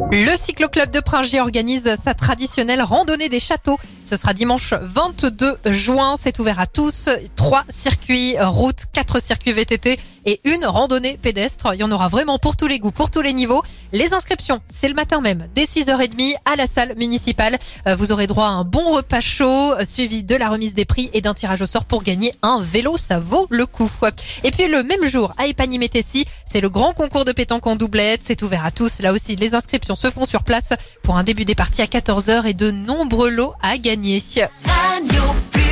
Le Cyclo-Club de Pringier organise sa traditionnelle randonnée des châteaux. Ce sera dimanche 22 juin. C'est ouvert à tous. 3 circuits route, 4 circuits VTT et une randonnée pédestre. Il y en aura vraiment pour tous les goûts, pour tous les niveaux. Les inscriptions, c'est le matin même, dès 6h30 à la salle municipale. Vous aurez droit à un bon repas chaud, suivi de la remise des prix et d'un tirage au sort pour gagner un vélo. Ça vaut le coup. Et puis le même jour, à Épagny-Métessy, c'est le grand concours de pétanque en doublette. C'est ouvert à tous. Là aussi, les inscriptions se font sur place pour un début des parties à 14h et de nombreux lots à gagner.